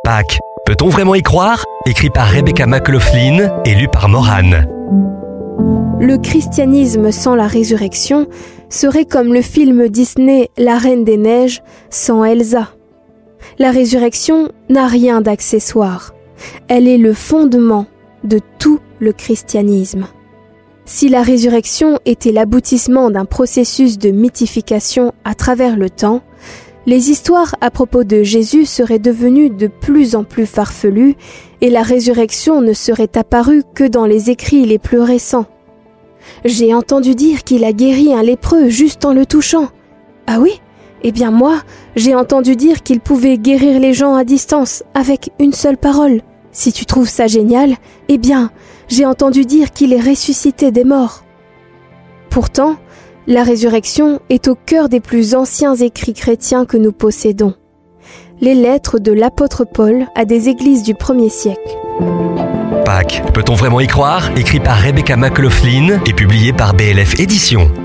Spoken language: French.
Pâques, peut-on vraiment y croire ? Écrit par Rebecca McLaughlin et lu par Morane. Le christianisme sans la résurrection serait comme le film Disney La Reine des Neiges sans Elsa. La résurrection n'a rien d'accessoire. Elle est le fondement de tout le christianisme. Si la résurrection était l'aboutissement d'un processus de mythification à travers le temps, les histoires à propos de Jésus seraient devenues de plus en plus farfelues et la résurrection ne serait apparue que dans les écrits les plus récents. J'ai entendu dire qu'il a guéri un lépreux juste en le touchant. Ah oui ? Eh bien moi, j'ai entendu dire qu'il pouvait guérir les gens à distance avec une seule parole. Si tu trouves ça génial, eh bien, j'ai entendu dire qu'il est ressuscité des morts. Pourtant, la résurrection est au cœur des plus anciens écrits chrétiens que nous possédons. Les lettres de l'apôtre Paul à des églises du 1er siècle. Pâques, peut-on vraiment y croire ? Écrit par Rebecca McLaughlin et publié par BLF Éditions.